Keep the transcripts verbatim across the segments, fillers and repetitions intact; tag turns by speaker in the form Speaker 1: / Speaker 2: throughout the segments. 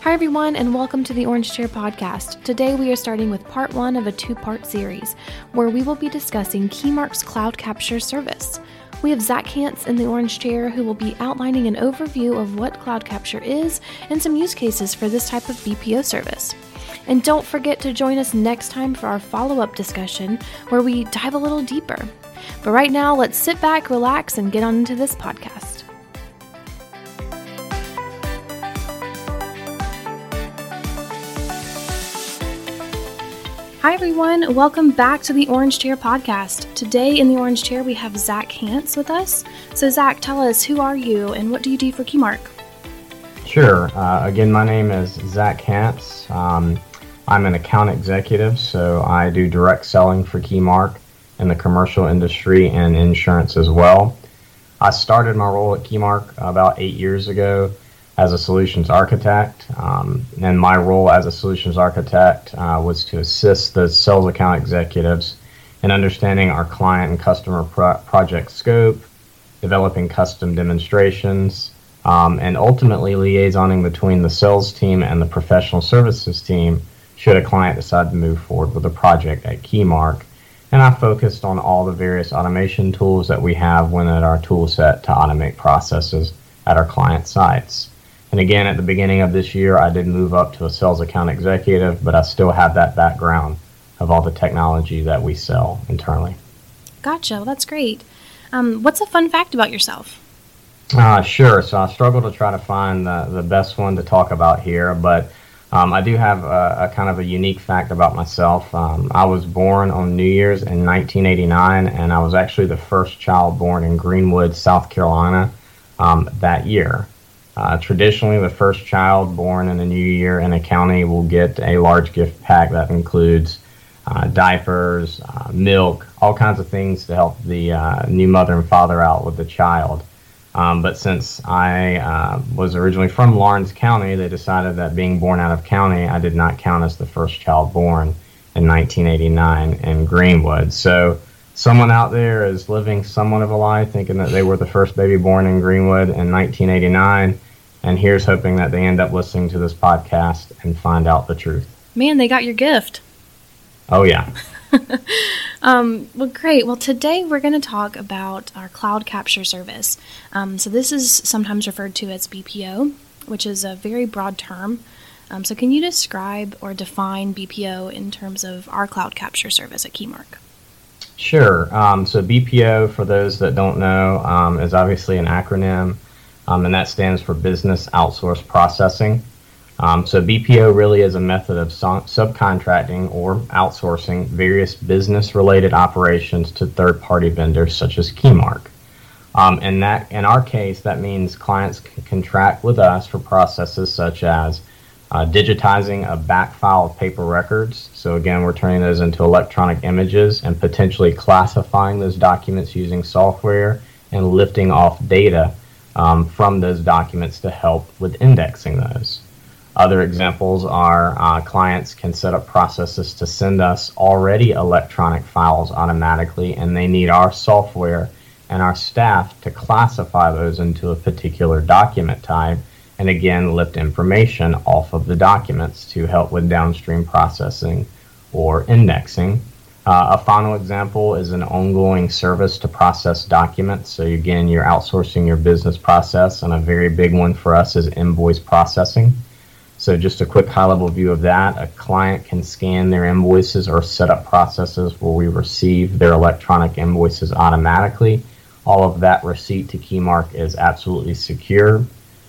Speaker 1: Hi everyone, and welcome to the Orange Chair Podcast. Today we are starting with part one of a two-part series, where we will be discussing Keymark's Cloud Capture service. We have Zach Hance in the Orange Chair who will be outlining an overview of what Cloud Capture is and some use cases for this type of B P O service. And don't forget to join us next time for our follow-up discussion, where we dive a little deeper. But right now, let's sit back, relax, and get on into this podcast. Hi everyone, welcome back to the Orange Chair Podcast. Today in the Orange Chair we have Zach Hance with us. So Zach, tell us, who are you and what do you do for Keymark?
Speaker 2: Sure. Uh, again, my name is Zach Hance. Um, I'm an account executive, so I do direct selling for Keymark in the commercial industry and insurance as well. I started my role at Keymark about eight years ago as a solutions architect, um, and my role as a solutions architect uh, was to assist the sales account executives in understanding our client and customer pro- project scope, developing custom demonstrations, um, and ultimately liaisoning between the sales team and the professional services team should a client decide to move forward with a project at Keymark. And I focused on all the various automation tools that we have within our tool set to automate processes at our client sites. And again, at the beginning of this year, I did move up to a sales account executive, but I still have that background of all the technology that we sell internally.
Speaker 1: Gotcha. Well, that's great. Um, what's a fun fact about yourself?
Speaker 2: Uh, sure. So I struggle to try to find the, the best one to talk about here, but um, I do have a, a kind of a unique fact about myself. Um, I was born on New Year's in nineteen eighty-nine, and I was actually the first child born in Greenwood, South Carolina um, that year. Uh, traditionally, the first child born in a new year in a county will get a large gift pack that includes uh, diapers, uh, milk, all kinds of things to help the uh, new mother and father out with the child. Um, but since I uh, was originally from Lawrence County, they decided that being born out of county, I did not count as the first child born in nineteen eighty-nine in Greenwood. So someone out there is living somewhat of a lie, thinking that they were the first baby born in Greenwood in nineteen eighty-nine, and here's hoping that they end up listening to this podcast and find out the truth.
Speaker 1: Man, they got your gift.
Speaker 2: Oh, yeah.
Speaker 1: um, well, great. Well, today we're going to talk about our Cloud Capture service. Um, so this is sometimes referred to as B P O, which is a very broad term. Um, so can you describe or define B P O in terms of our Cloud Capture service at Keymark?
Speaker 2: Sure. Um, so B P O, for those that don't know, um, is obviously an acronym, um, and that stands for Business Outsourced Processing. Um, so B P O really is a method of so- subcontracting or outsourcing various business-related operations to third-party vendors such as Keymark. Um, and that, in our case, that means clients can contract with us for processes such as Uh, digitizing a back file of paper records. So again, we're turning those into electronic images and potentially classifying those documents using software and lifting off data um, from those documents to help with indexing those. Other examples are uh, clients can set up processes to send us already electronic files automatically, and they need our software and our staff to classify those into a particular document type, and again, lift information off of the documents to help with downstream processing or indexing. Uh, a final example is an ongoing service to process documents. So again, you're outsourcing your business process, and a very big one for us is invoice processing. So just a quick high-level view of that. A client can scan their invoices or set up processes where we receive their electronic invoices automatically. All of that receipt to Keymark is absolutely secure.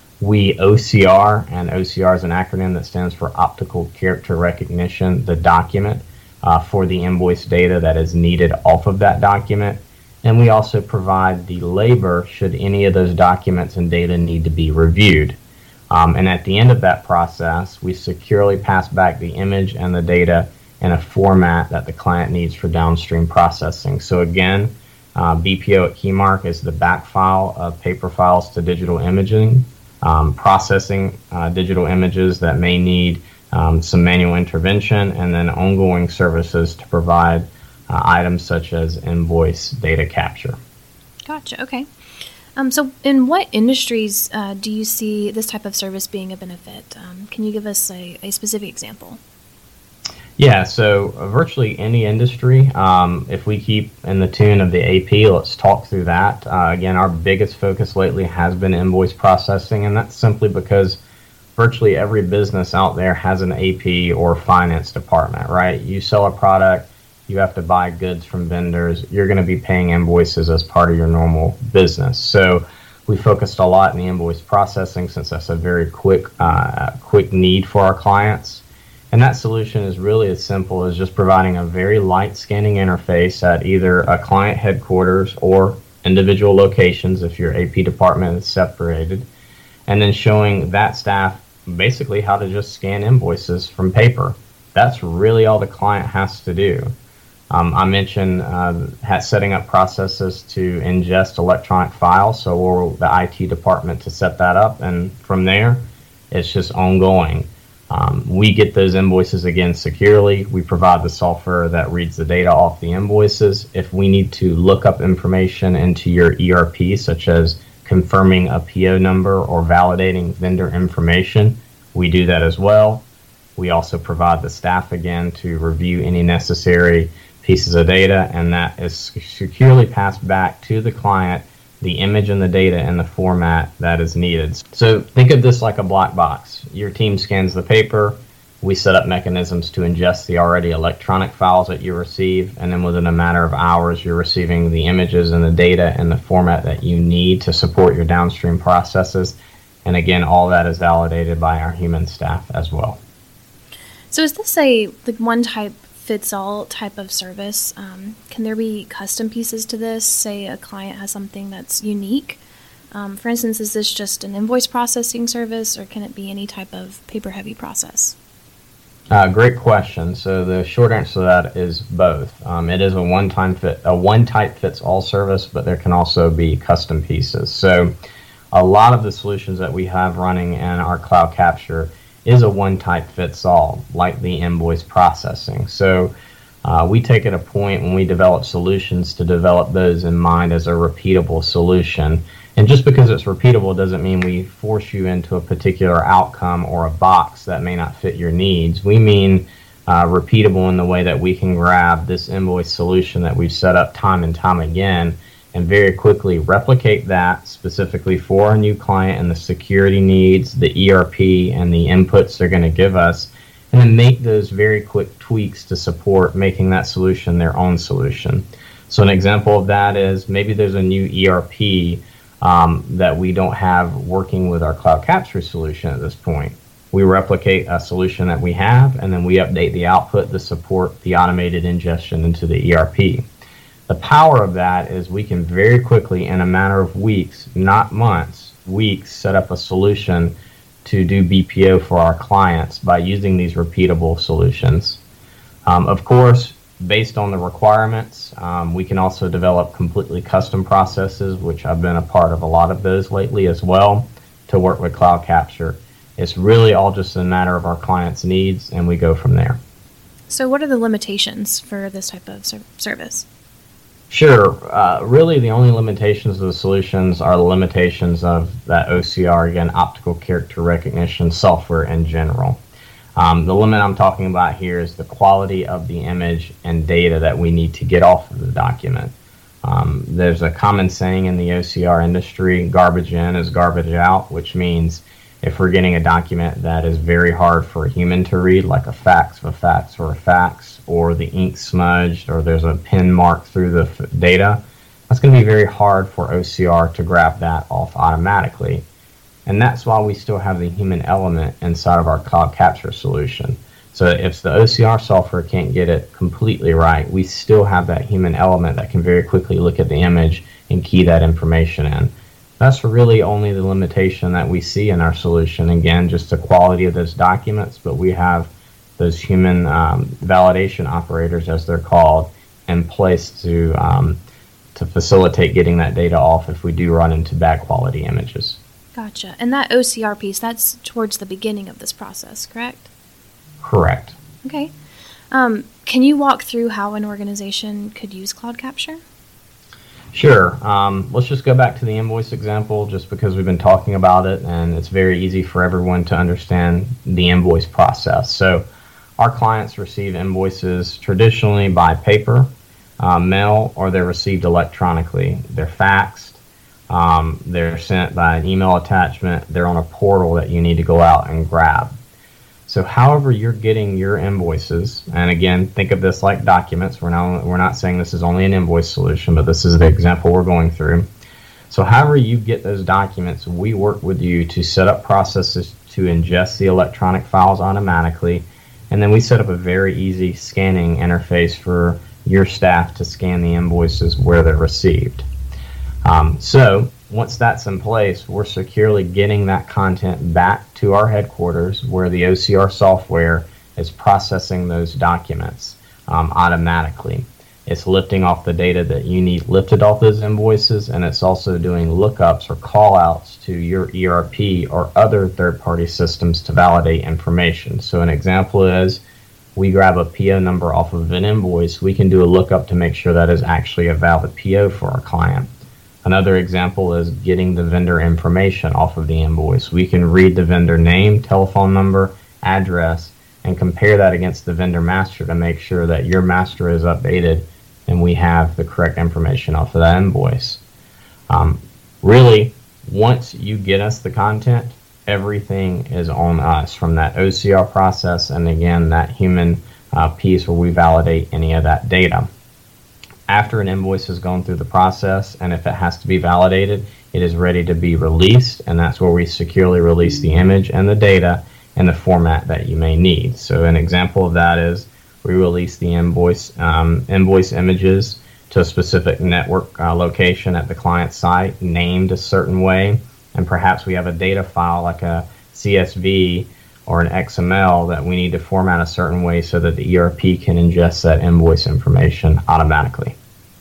Speaker 2: We O C R, and O C R is an acronym that stands for Optical Character Recognition, the document uh, for the invoice data that is needed off of that document. And we also provide the labor should any of those documents and data need to be reviewed. Um, and at the end of that process, we securely pass back the image and the data in a format that the client needs for downstream processing. So again, uh, B P O at Keymark is the back file of paper files to digital imaging. Um, processing uh, digital images that may need um, some manual intervention, and then ongoing services to provide uh, items such as invoice data capture.
Speaker 1: Gotcha. Okay. Um, so in what industries uh, do you see this type of service being a benefit? Um, can you give us a, a specific example?
Speaker 2: Yeah, so uh, virtually any industry, um, if we keep in the tune of the A P, let's talk through that. Uh, again, our biggest focus lately has been invoice processing, and that's simply because virtually every business out there has an A P or finance department, right? You sell a product, you have to buy goods from vendors, you're going to be paying invoices as part of your normal business. So we focused a lot in the invoice processing since that's a very quick, uh, quick need for our clients. And that solution is really as simple as just providing a very light scanning interface at either a client headquarters or individual locations if your A P department is separated, and then showing that staff basically how to just scan invoices from paper. That's really all the client has to do. Um, I mentioned uh, setting up processes to ingest electronic files, so we're the I T department to set that up, and from there, it's just ongoing. Um, we get those invoices again securely. We provide the software that reads the data off the invoices. If we need to look up information into your E R P, such as confirming a P O number or validating vendor information, we do that as well. We also provide the staff again to review any necessary pieces of data, and that is securely passed back to the client, the image and the data in the format that is needed. So think of this like a black box. Your team scans the paper, we set up mechanisms to ingest the already electronic files that you receive, and then within a matter of hours you're receiving the images and the data in the format that you need to support your downstream processes. And again, all that is validated by our human staff as well.
Speaker 1: So is this a like one type fits all type of service? Um, can there be custom pieces to this? Say a client has something that's unique. Um, for instance, is this just an invoice processing service, or can it be any type of paper-heavy process?
Speaker 2: Uh, great question. So the short answer to that is both. Um, it is a one-time fit, a one-type fits all service, but there can also be custom pieces. So a lot of the solutions that we have running in our cloud capture is a one-type fits all, like the invoice processing. So uh, we take it a point when we develop solutions to develop those in mind as a repeatable solution. And just because it's repeatable doesn't mean we force you into a particular outcome or a box that may not fit your needs. We mean uh, repeatable in the way that we can grab this invoice solution that we've set up time and time again and very quickly replicate that specifically for our new client and the security needs, the E R P, and the inputs they're going to give us, and then make those very quick tweaks to support making that solution their own solution. So an example of that is maybe there's a new E R P um, that we don't have working with our cloud capture solution at this point. We replicate a solution that we have, and then we update the output to support the automated ingestion into the E R P. The power of that is we can very quickly, in a matter of weeks, not months, weeks, set up a solution to do B P O for our clients by using these repeatable solutions. Um, of course, based on the requirements, um, we can also develop completely custom processes, which I've been a part of a lot of those lately as well, to work with cloud capture. It's really all just a matter of our clients' needs, and we go from there.
Speaker 1: So what are the limitations for this type of ser- service?
Speaker 2: Sure. Uh, really, the only limitations of the solutions are the limitations of that O C R, again, optical character recognition software in general. Um, the limit I'm talking about here is the quality of the image and data that we need to get off of the document. Um, there's a common saying in the O C R industry, garbage in is garbage out, which means if we're getting a document that is very hard for a human to read, like a fax of a fax or a fax, or the ink smudged, or there's a pen mark through the f- data, that's going to be very hard for O C R to grab that off automatically. And that's why we still have the human element inside of our cloud capture solution. So if the O C R software can't get it completely right, we still have that human element that can very quickly look at the image and key that information in. That's really only the limitation that we see in our solution. Again, just the quality of those documents, but we have those human um, validation operators, as they're called, in place to um, to facilitate getting that data off if we do run into bad quality images.
Speaker 1: Gotcha. And that O C R piece, that's towards the beginning of this process, correct?
Speaker 2: Correct.
Speaker 1: Okay. Um, can you walk through how an organization could use cloud capture?
Speaker 2: Sure. Um, let's just go back to the invoice example just because we've been talking about it, and it's very easy for everyone to understand the invoice process. So our clients receive invoices traditionally by paper, uh, mail, or they're received electronically. They're faxed, um, they're sent by an email attachment, they're on a portal that you need to go out and grab. So however you're getting your invoices, and again, think of this like documents. We're not, we're not saying this is only an invoice solution, but this is the example we're going through. So however you get those documents, we work with you to set up processes to ingest the electronic files automatically, and then we set up a very easy scanning interface for your staff to scan the invoices where they're received. Um, so once that's in place, we're securely getting that content back to our headquarters where the O C R software is processing those documents um, automatically. It's lifting off the data that you need lifted off those invoices, and it's also doing lookups or call-outs to your E R P or other third-party systems to validate information. So an example is we grab a P O number off of an invoice, we can do a lookup to make sure that is actually a valid P O for our client. Another example is getting the vendor information off of the invoice. We can read the vendor name, telephone number, address, and compare that against the vendor master to make sure that your master is updated and we have the correct information off of that invoice. Um, really, once you get us the content, everything is on us from that O C R process and again, that human uh, piece where we validate any of that data. After an invoice has gone through the process, and if it has to be validated, it is ready to be released, and that's where we securely release the image and the data in the format that you may need. So an example of that is we release the invoice um, invoice images to a specific network uh, location at the client site, named a certain way, and perhaps we have a data file like a C S V or an X M L that we need to format a certain way so that the E R P can ingest that invoice information automatically.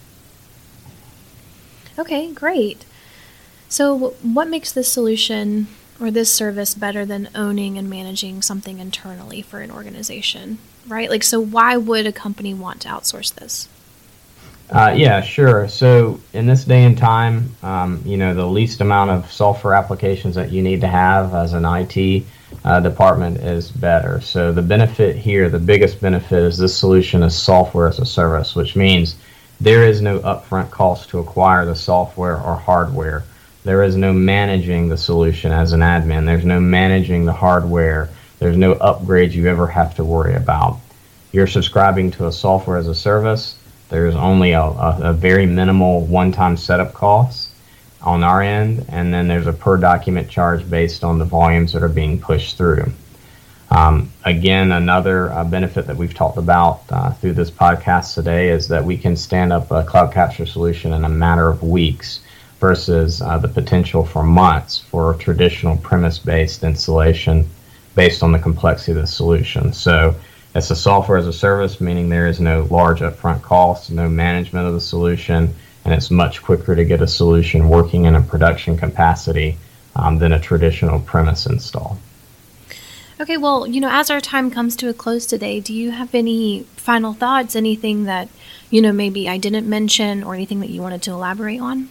Speaker 1: Okay, great. So what makes this solution or this service better than owning and managing something internally for an organization, right? Like, so why would a company want to outsource this?
Speaker 2: Uh, yeah, sure. So in this day and time, um, you know, the least amount of software applications that you need to have as an I T uh, department is better. So the benefit here, the biggest benefit is this solution is software as a service, which means there is no upfront cost to acquire the software or hardware. There is no managing the solution as an admin. There's no managing the hardware. There's no upgrades you ever have to worry about. You're subscribing to a software as a service. There's only a, a, a very minimal one-time setup costs on our end, and then there's a per document charge based on the volumes that are being pushed through. Um, again, another uh, benefit that we've talked about uh, through this podcast today is that we can stand up a cloud capture solution in a matter of weeks versus uh, the potential for months for traditional premise-based installation based on the complexity of the solution. So it's a software as a service, meaning there is no large upfront cost, no management of the solution, and it's much quicker to get a solution working in a production capacity um, than a traditional premise install.
Speaker 1: Okay, well, you know, as our time comes to a close today, do you have any final thoughts, anything that, you know, maybe I didn't mention or anything that you wanted to elaborate on?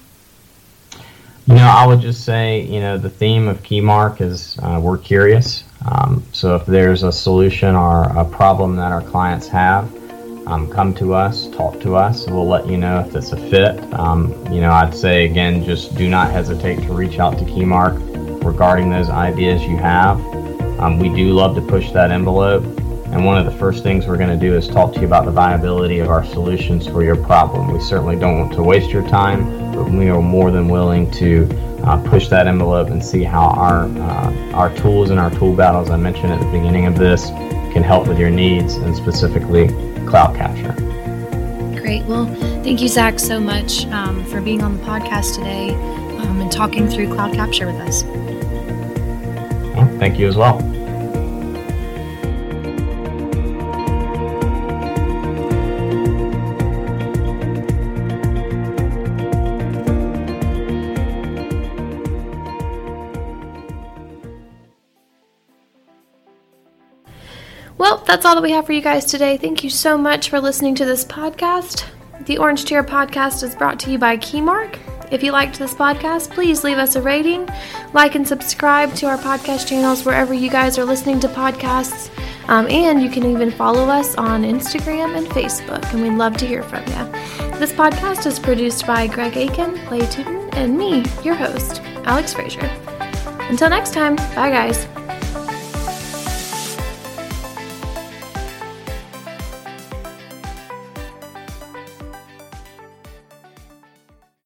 Speaker 2: You know, I would just say, you know, the theme of Keymark is uh, we're curious. Um, so if there's a solution or a problem that our clients have, um, come to us, talk to us, and we'll let you know if it's a fit. Um, you know, I'd say, again, just do not hesitate to reach out to Keymark regarding those ideas you have. Um, we do love to push that envelope, and one of the first things we're going to do is talk to you about the viability of our solutions for your problem. We certainly don't want to waste your time, but we are more than willing to uh, push that envelope and see how our uh, our tools and our tool belt, as I mentioned at the beginning of this, can help with your needs, and specifically cloud capture.
Speaker 1: Great. Well, thank you, Zach, so much um, for being on the podcast today um, and talking through cloud capture with us.
Speaker 2: Well, thank you as well.
Speaker 1: Well, that's all that we have for you guys today. Thank you so much for listening to this podcast. The Orange Chair Podcast is brought to you by Keymark. If you liked this podcast, please leave us a rating, like and subscribe to our podcast channels wherever you guys are listening to podcasts. Um, and you can even follow us on Instagram and Facebook, and we'd love to hear from you. This podcast is produced by Greg Aiken, Clay Tootin, and me, your host, Alex Frazier. Until next time, bye guys.